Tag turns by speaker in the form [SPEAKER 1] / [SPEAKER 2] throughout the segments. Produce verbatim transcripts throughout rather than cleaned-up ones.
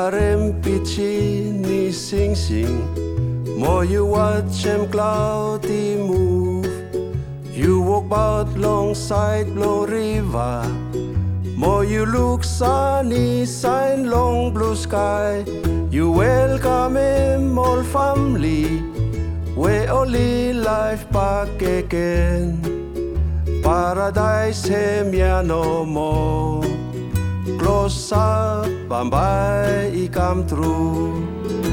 [SPEAKER 1] harem pitchy ni sing sing. More you watch them cloudy move. You walk about alongside blue river. More you look sunny, sign long blue sky. You welcome him all family. We only life back again. Paradise him ya no more. Close up, bye he come through.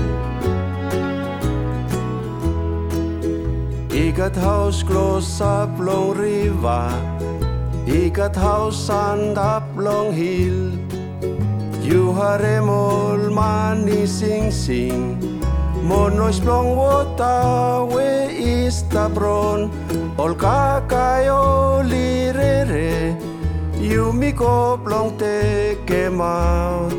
[SPEAKER 1] He got house close up long river. He got house and up long hill. You harem all money sing sing. More noise long water we is the bron. All kakayo lirere. You make up long take him out.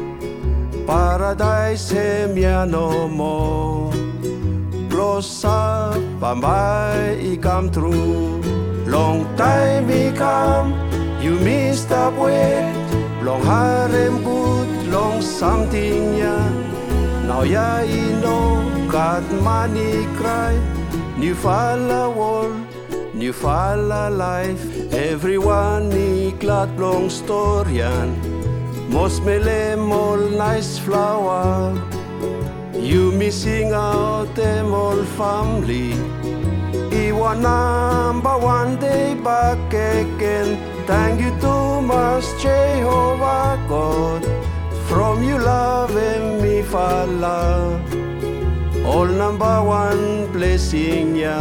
[SPEAKER 1] Paradise him ya no more. Close up, bye he come through. Long time he come, you missed up wait. Long harem good, long something ya. Now ya you know, got money cry. New falla wall, new falla life. Everyone he glad long storyan. Most melem all nice flower. You missing out them all family. He want number one day back again. Thank you too much, Jehovah God. From you love and me falla. All number one blessing ya.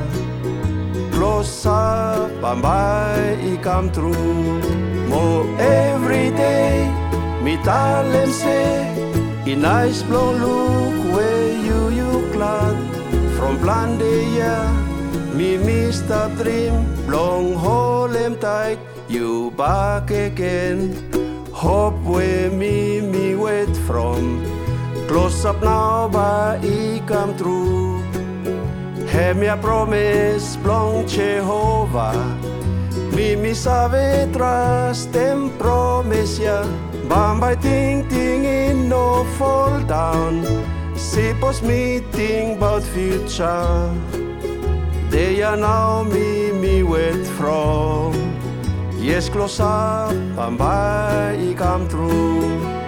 [SPEAKER 1] Close up, bye he come through. More every day, me talent say. In nice blue look where you you glad. From Plandia, me missed a dream. Long hold him tight, you back again. Hope where me me wait from. Close up now, but he come through. Have me a promise, long Jehovah. Me me save trust them promise ya. Bambay ting ting in no fall down. Sipos me think about future. They are now me me wait from. Yes, close up, bambay he come through.